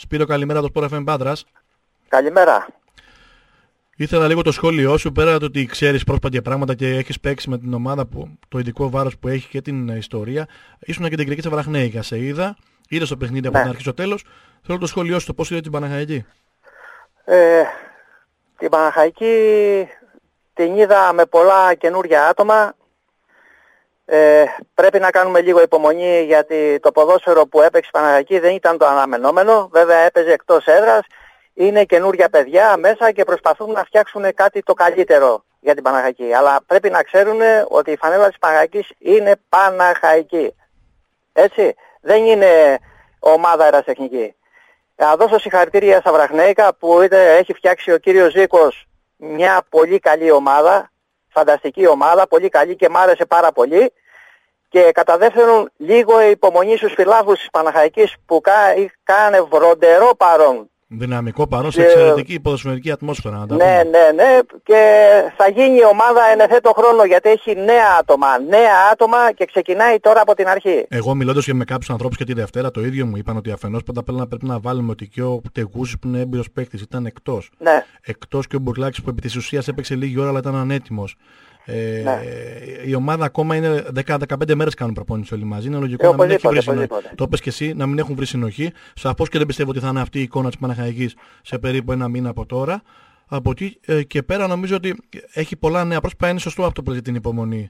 Σπύρο, καλημέρα από το Sport FM Πάτρας. Καλημέρα. Ήθελα λίγο το σχόλιο σου, πέρα το ότι ξέρεις πρόσπατα πράγματα και έχεις παίξει με την ομάδα που το ειδικό βάρος που έχει και την ιστορία. Ήσουν και την Κυριακή Βραχνέικα, σε είδες το παιχνίδι από την αρχή στο τέλος. Θέλω το σχόλιο σου, το πώς είδε την Παναχαϊκή. Την Παναχαϊκή την είδα με πολλά καινούργια άτομα. Πρέπει να κάνουμε λίγο υπομονή, γιατί το ποδόσφαιρο που έπαιξε η Παναχαϊκή δεν ήταν το αναμενόμενο. Βέβαια έπαιζε εκτός έδρας. Είναι καινούργια παιδιά μέσα και προσπαθούν να φτιάξουν κάτι το καλύτερο για την Παναχαϊκή. Αλλά πρέπει να ξέρουν ότι η φανέλα της Παναχαϊκής είναι Παναχαϊκή. Έτσι, δεν είναι ομάδα αεραστεχνική. Να δώσω συγχαρητήρια στα Βραχνέικα που έχει φτιάξει ο κύριος Ζήκος μια πολύ καλή ομάδα, φανταστική ομάδα, πολύ καλή και μ' άρεσε πάρα πολύ. Και κατά δεύτερον, λίγο υπομονή στους φιλάθλους της Παναχαϊκής που κάνε βροντερό παρόν. Δυναμικό παρόν σε εξαιρετική ποδοσφαιρική ατμόσφαιρα. Ναι. Και θα γίνει η ομάδα εν ευθέτω χρόνο, γιατί έχει νέα άτομα και ξεκινάει τώρα από την αρχή. Εγώ μιλώντας και με κάποιους ανθρώπους και τη Δευτέρα, το ίδιο μου είπαν ότι αφενός πρώτα πρέπει να βάλουμε ότι και ο Τεγούσης που είναι έμπειρος παίκτης ήταν εκτός. Ναι. Εκτός και ο Μπουρλάκης που επί της ουσίας έπαιξε λίγη ώρα αλλά ήταν ανέτοιμος. Ναι. Η ομάδα ακόμα είναι 10-15 μέρες κάνουν προπόνηση όλοι μαζί. Είναι λογικό να μην έχει βρει συνοχή. Το είπες και εσύ, να μην έχουν βρει συνοχή. Σαφώς και δεν πιστεύω ότι θα είναι αυτή η εικόνα της Παναχαϊκής σε περίπου ένα μήνα από τώρα. Από εκεί και πέρα νομίζω ότι έχει πολλά νέα πρόσωπα. Είναι σωστό αυτό που λέτε, την υπομονή.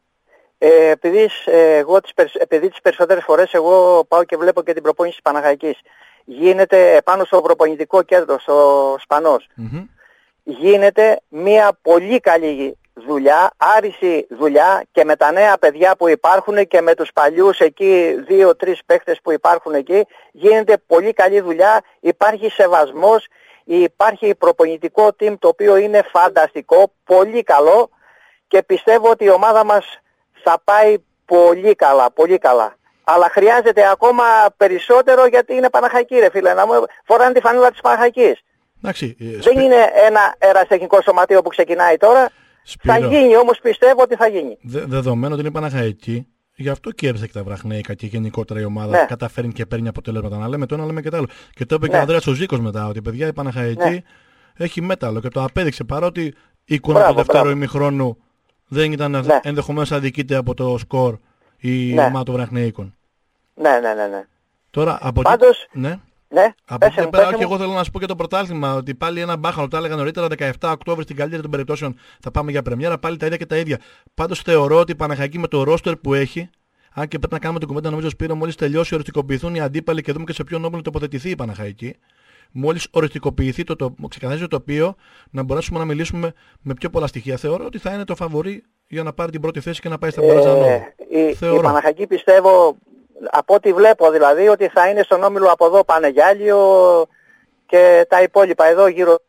Επειδή τις περισσότερες φορές εγώ πάω και βλέπω και την προπόνηση της Παναχαϊκής. Γίνεται πάνω στο προπονητικό κέντρο, στο Σπανός. Γίνεται μια πολύ καλή δουλειά, άριστη δουλειά, και με τα νέα παιδιά που υπάρχουν και με τους παλιούς εκεί 2-3 παίχτες που υπάρχουν εκεί, γίνεται πολύ καλή δουλειά, υπάρχει σεβασμός, υπάρχει προπονητικό team το οποίο είναι φανταστικό, πολύ καλό, και πιστεύω ότι η ομάδα μας θα πάει πολύ καλά, πολύ καλά. Αλλά χρειάζεται ακόμα περισσότερο, γιατί είναι Παναχαϊκή, ρε φίλε, να μου φοράνε τη φανέλα της Παναχαϊκής. Δεν είναι ένα αεραστεχνικό σωματείο που ξεκινάει τώρα. Σπύρο, θα γίνει όμως, πιστεύω ότι θα γίνει. Δεδομένου ότι είναι Παναχαϊκή, γι' αυτό κέρδισε και τα Βραχνέικα και γενικότερα η ομάδα καταφέρνει και παίρνει αποτελέσματα. Να λέμε το ένα, λέμε και το άλλο. Και το είπε και ο Ανδρέας ο Ζήκος μετά, ότι παιδιά η Παναχαϊκή έχει μέταλλο και το απέδειξε, παρότι η εικόνα του δεύτερου ημιχρόνου δεν ήταν ενδεχομένως αδικείται από το σκορ η ομάδα των Βραχνέικων. Ναι. Τώρα από πάντως, από εκεί πέρα, και εγώ θέλω να σου πω και το πρωτάθλημα, ότι πάλι ένα μπάχαλο, το έλεγα νωρίτερα, 17 Οκτώβρη στην καλύτερη των περιπτώσεων θα πάμε για πρεμιέρα, πάλι τα ίδια και τα ίδια. Πάντως θεωρώ ότι η Παναχαϊκή με το ρόστερ που έχει, αν και πρέπει να κάνουμε την κουβέντα, νομίζω Σπύρο, μόλις τελειώσει, οριστικοποιηθούν οι αντίπαλοι και δούμε και σε ποιον όμιλο τοποθετηθεί η Παναχαϊκή. Μόλις οριστικοποιηθεί ξεκαθαρίζει το τοπίο, να μπορέσουμε να μιλήσουμε με πιο πολλά στοιχεία. Θεωρώ ότι θα είναι το φαβορί για να πάρει την πρώτη θέση και να πάει στα μπαράζα. Η Παναχαϊκή, πιστεύω, από ό,τι βλέπω δηλαδή, ότι θα είναι στον όμιλο από εδώ Πανεγιάλιο και τα υπόλοιπα εδώ γύρω.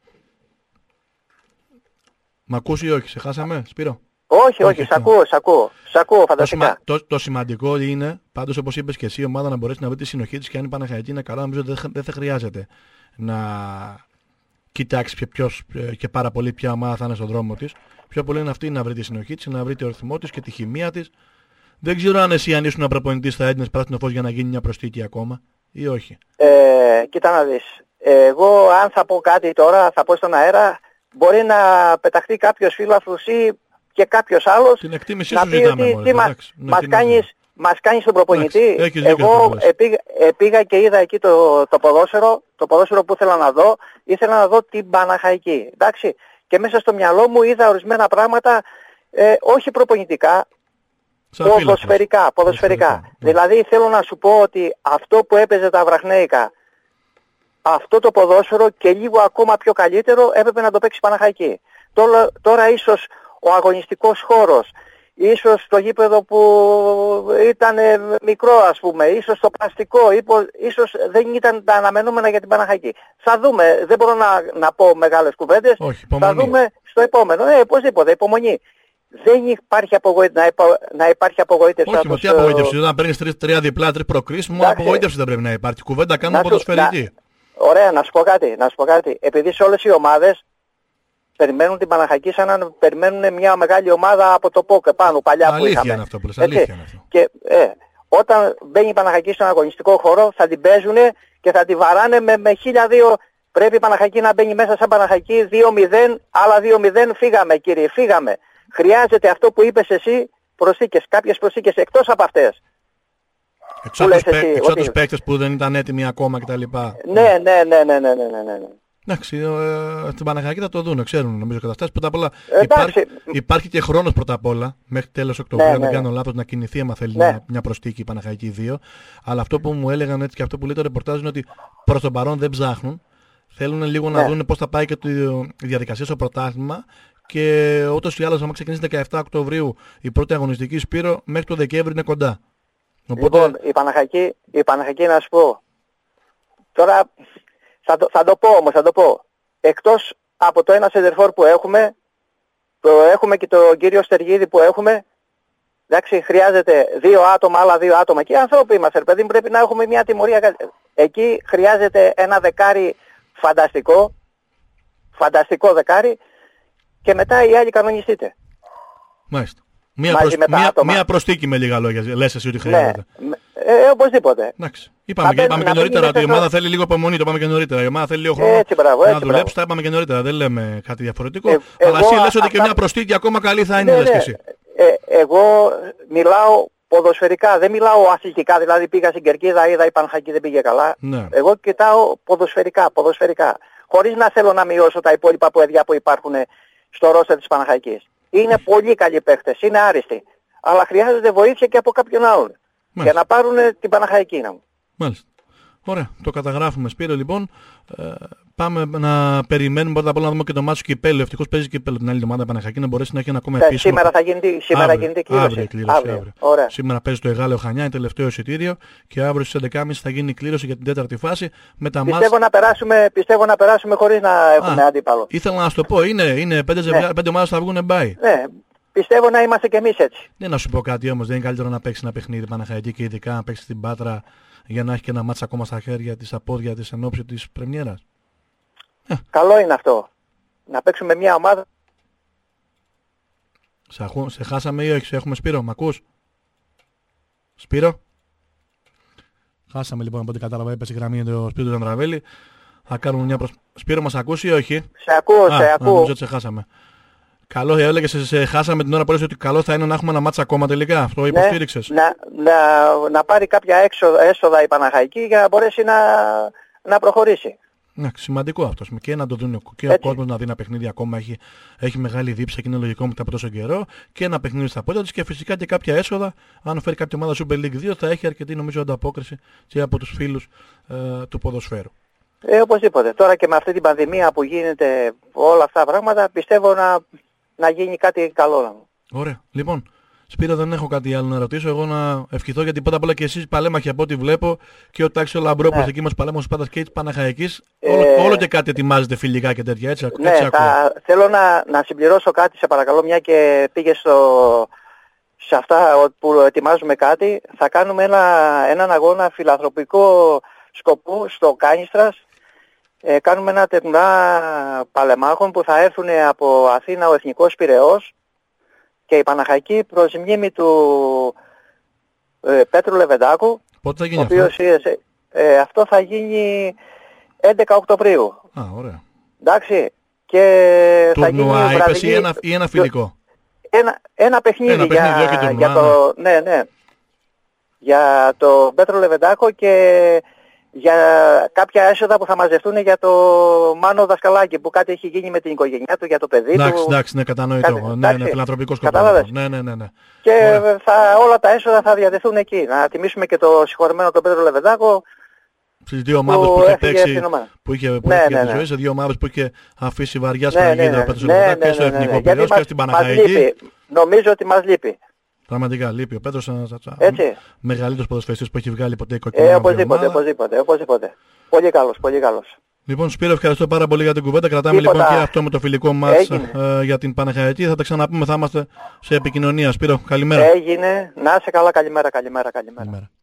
Μ' ακούς ή όχι, σε χάσαμε, Σπύρο? Όχι, σ' ακούω φανταστικά. Το σημαντικό είναι, πάντως όπως είπες και εσύ, η ομάδα να μπορέσει να βρει τη συνοχή της, και αν η Παναχαϊκή είναι καλά, νομίζω ότι δεν θα χρειάζεται να κοιτάξει ποιος και πάρα πολύ ποια ομάδα θα είναι στον δρόμο της. Πιο πολύ είναι αυτή να βρει τη συνοχή της, να βρει το ρυθμό της και τη χημεία της. Δεν ξέρω αν εσύ, αν ήσουν προπονητής, θα έδινες πράσινο φως για να γίνει μια προσθήκη ακόμα ή όχι. Κοίτα να δεις. Εγώ αν θα πω κάτι τώρα, θα πω στον αέρα, μπορεί να πεταχτεί κάποιος φίλαθλος ή και κάποιος άλλος την εκτίμησή να σου πει ζητάμε, ότι μας κάνεις τον προπονητή. Εγώ πήγα και είδα εκεί το ποδόσφαιρο που ήθελα να δω. Ήθελα να δω την Παναχαϊκή. Εντάξει. Και μέσα στο μυαλό μου είδα ορισμένα πράγματα, όχι προπονητικά, ποδοσφαιρικά. Δηλαδή θέλω να σου πω ότι αυτό που έπαιζε τα Βραχνέικα, αυτό το ποδόσφαιρο και λίγο ακόμα πιο καλύτερο έπρεπε να το παίξει Παναχαϊκή. Τώρα ίσως ο αγωνιστικός χώρος, ίσως το γήπεδο που ήταν μικρό, ας πούμε, ίσως το πλαστικό, ίσως δεν ήταν τα αναμενόμενα για την Παναχαϊκή. Θα δούμε, δεν μπορώ να πω μεγάλες κουβέντες. Θα δούμε στο επόμενο. Οπωσδήποτε, υπομονή. Δεν υπάρχει να υπάρχει απογοήτευση. Όχι, τι απογοήτευση? Όταν παίρνεις 3 διπλά, 3 προκρίσεις, μόνο απογοήτευση δεν πρέπει να υπάρχει. Κουβέντα κάνουμε ποδοσφαιρική. Ωραία, να σου πω κάτι. Επειδή σε όλες οι ομάδες περιμένουν την Παναχαϊκή σαν να περιμένουν μια μεγάλη ομάδα από το ΠΟΚ πάνω, παλιά που είχαμε. Είναι αυτό που λες, αλήθεια είναι αυτό. Και όταν μπαίνει η Παναχαϊκή στον αγωνιστικό χώρο θα την παίζουν και θα τη βαράνε με 1002. Πρέπει η Παναχαϊκή να μπαίνει μέσα σαν Παναχαϊκή 2-0, άλλα 2-0, φύγαμε κύριε, φύγαμε. Χρειάζεται αυτό που είπες εσύ, προσθήκες, κάποιες προσθήκες εκτός από αυτές. Εξώ τους παίκτες που δεν ήταν έτοιμοι ακόμα κτλ. Ναι. Εντάξει, στην Παναχαϊκή θα το δουν, ξέρουν νομίζω καταστάσεις. Πρώτα απ' όλα υπάρχει και χρόνος πρώτα απ' όλα, μέχρι τέλος Οκτωβρίου, αν δεν κάνω λάθος, να κινηθεί άμα θέλει μια προστίκη η Παναχαϊκή 2. Αλλά αυτό που μου έλεγαν έτσι και αυτό που λέει το ρεπορτάζ είναι ότι προς τον παρόν δεν ψάχνουν. Θέλουν λίγο να δουν πώς θα πάει και η διαδικασία στο πρωτάθλημα. Και ούτως ή άλλως, άμα ξεκινήσει 17 Οκτωβρίου η πρώτη αγωνιστική, Σπύρο, μέχρι το Δεκέμβρη είναι κοντά. Οπότε... Λοιπόν, η Παναχαϊκή να σου πω. Τώρα θα το πω. Εκτός από το ένα σεντερφόρ που έχουμε και τον κύριο Στεργίδη που έχουμε, εντάξει, χρειάζεται 2 άτομα, άλλα 2 άτομα. Και οι άνθρωποι μας, παιδί, πρέπει να έχουμε μια τιμωρία. Εκεί χρειάζεται ένα δεκάρι φανταστικό δεκάρι και μετά οι άλλοι κανονιστείτε. Μάλιστα. Μία προστίκη με λίγα λόγια, λες εσύ ότι χρειάζεται. Ναι, οπωσδήποτε. Εντάξει. Είπαμε και νωρίτερα ότι η ομάδα θέλει λίγο υπομονή, το είπαμε και νωρίτερα. Η ομάδα θέλει λίγο χρόνο να δουλέψει, τα είπαμε και νωρίτερα. Δεν λέμε κάτι διαφορετικό. Αλλά εσύ λες ότι και μια προστίκη ακόμα καλή θα είναι, λες και εσύ. Εγώ μιλάω ποδοσφαιρικά, δεν μιλάω αθλητικά, δηλαδή πήγα στην Κερκίδα, είδα η Παναχαϊκή δεν πήγε καλά. Ναι. Εγώ κοιτάω ποδοσφαιρικά. Χωρίς να θέλω να μειώσω τα υπόλοιπα παιδιά που υπάρχουν στο ρόστερ της Παναχαϊκής. Είναι πολύ καλοί παίχτες, είναι άριστοι. Αλλά χρειάζεται βοήθεια και από κάποιον άλλον. Για να πάρουν την Παναχαϊκή να μου. Μάλιστα. Ωραία, το καταγράφουμε Σπύρο λοιπόν. Πάμε να περιμένουμε πρώτα απ' όλα να δούμε και το μάτσο κυπέλλου. Ευτυχώς παίζει κυπέλλου την άλλη εβδομάδα Παναχαϊκή να μπορέσει να έχει ένα ακόμα επίσημο. Σήμερα θα γίνει κλήρωση. Αύριο. Σήμερα παίζει το Εγάλεο Χανιά, είναι τελευταίο εισιτήριο και αύριο στις 11.30 θα γίνει η κλήρωση για την τέταρτη φάση. Με τα πιστεύω να περάσουμε χωρίς να έχουμε αντίπαλο. Ήθελα να σου το πω, είναι 5 ομάδες θα βγουν μπάι. Ναι. Πιστεύω να είμαστε κι εμείς έτσι. Ναι, να σου πω κάτι όμως, δεν είναι καλύτερο να παίξει ένα παιχνίδι Παναχαϊκή και ειδικά να παίξει την Πάτρα για να έχει και ένα μάτσα ακόμα στα χέρια της, στα πόδια της εν ώψη της πρεμιέρας. Καλό είναι αυτό. Να παίξουμε μια ομάδα. Σε χάσαμε ή όχι, σε έχουμε Σπύρο, μ' ακούς? Σπύρο. Χάσαμε λοιπόν από ό,τι κατάλαβα, έπεσε η γραμμή το Σπύρο του Ανδραβέλη. Θα κάνουμε μια Σπύρο, μας ακούς ή όχι? Σε ακούω. Νομίζω ότι σε χάσαμε. Καλό, έλεγες, σε χάσαμε την ώρα που έλεγες ότι καλό θα είναι να έχουμε ένα μάτσα ακόμα τελικά. Αυτό υποστήριξες. Να πάρει κάποια έσοδα η Παναχαϊκή για να μπορέσει να προχωρήσει. Ναι, σημαντικό αυτό. Και να το δουν και ο κόσμος να δει ένα παιχνίδι ακόμα. Έχει μεγάλη δίψα και είναι λογικό μετά από τόσο καιρό. Και ένα παιχνίδι στα πόδια της και φυσικά και κάποια έσοδα. Αν φέρει κάποια ομάδα Super League 2 θα έχει αρκετή νομίζω ανταπόκριση και από τους φίλους του ποδοσφαίρου. Οπωσδήποτε. Τώρα και με αυτή την πανδημία που γίνεται όλα αυτά τα πράγματα πιστεύω να γίνει κάτι καλό. Ωραία. Λοιπόν, Σπύρο, δεν έχω κάτι άλλο να ρωτήσω. Εγώ να ευχηθώ γιατί πρώτα απ' όλα και εσείς παλέμαχοι από ό,τι βλέπω και ο Τάξης ο Λαμπρόπουλος εκεί μας παλέμαχος πάντα και της Παναχαϊκής. Όλο και κάτι ετοιμάζεται φιλικά και τέτοια. Έτσι, θέλω να συμπληρώσω κάτι, σε παρακαλώ, μια και πήγε σε αυτά που ετοιμάζουμε κάτι. Θα κάνουμε έναν αγώνα φιλανθρωπικό σκοπού στο Κάνιστρας. Κάνουμε ένα τουρνουά παλεμάχων που θα έρθουν από Αθήνα ο Εθνικός Πειραιώς και η Παναχαϊκή προς μνήμη του Πέτρου Λεβεντάκου. Πότε θα γίνει αυτό? Αυτό θα γίνει 11 Οκτωβρίου. Ωραία. Εντάξει. Και θα γίνει είπες ή ένα φιλικό? Ένα παιχνίδι για το Πέτρο Λεβεντάκο και για κάποια έσοδα που θα μαζευτούν για το Μάνο Δασκαλάκη που κάτι έχει γίνει με την οικογένειά του, για το παιδί του. Εντάξει, ναι, κατανοητό. Ναι, φιλανθρωπικό σκοπό. Ναι. Και όλα τα έσοδα θα διατεθούν εκεί. Να τιμήσουμε και το συγχωρεμένο τον Πέτρο Λεβεντάκο. Στις δύο ομάδες που είχε παίξει, που είχε τη ζωή, σε δύο ομάδες που είχε αφήσει βαριά σφραγίδα ο Πέτρος Λεβεντάκο και στο Εθνικό Πειραιώς και στην Παναχαϊκή. Νομίζω ότι μας λείπει. Πραγματικά λείπει ο Πέτρος, μεγαλύτερος ποδοσφαιριστής που έχει βγάλει ποτέ η κοκκινή οπωσδήποτε. Πολύ καλός. Λοιπόν, Σπύρο, ευχαριστώ πάρα πολύ για την κουβέντα. Κρατάμε λοιπόν και αυτό με το φιλικό μας για την Παναχαϊκή. Θα τα ξαναπούμε, θα είμαστε σε επικοινωνία. Σπύρο, καλημέρα. Έγινε. Να είσαι καλά, καλημέρα.